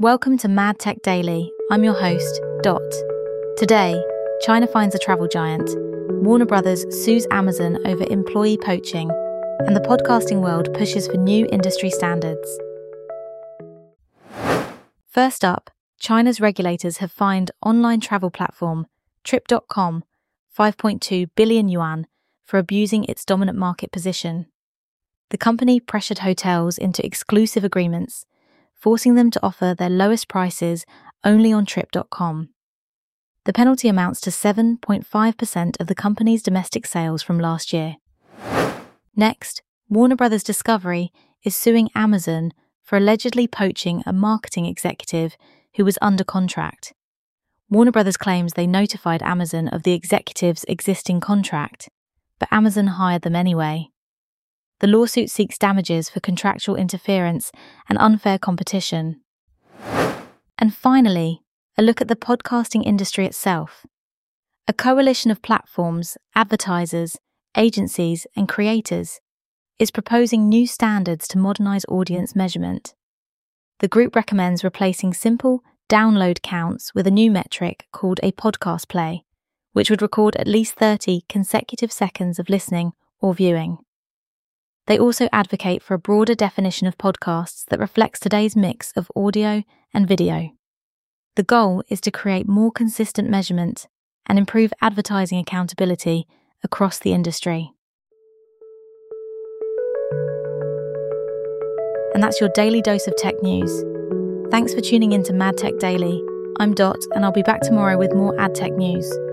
Welcome to Mad Tech Daily. I'm your host, Dot. Today, China finds a travel giant, Warner Brothers sues Amazon over employee poaching, and the podcasting world pushes for new industry standards. First up, China's regulators have fined online travel platform Trip.com 5.2 billion yuan for abusing its dominant market position. The company pressured hotels into exclusive agreements, forcing them to offer their lowest prices only on Trip.com. The penalty amounts to 7.5% of the company's domestic sales from last year. Next, Warner Brothers Discovery is suing Amazon for allegedly poaching a marketing executive who was under contract. Warner Brothers claims they notified Amazon of the executive's existing contract, but Amazon hired them anyway. The lawsuit seeks damages for contractual interference and unfair competition. And finally, a look at the podcasting industry itself. A coalition of platforms, advertisers, agencies, and creators is proposing new standards to modernize audience measurement. The group recommends replacing simple download counts with a new metric called a podcast play, which would record at least 30 consecutive seconds of listening or viewing. They also advocate for a broader definition of podcasts that reflects today's mix of audio and video. The goal is to create more consistent measurement and improve advertising accountability across the industry. And that's your daily dose of tech news. Thanks for tuning in to Mad Tech Daily. I'm Dot, and I'll be back tomorrow with more ad tech news.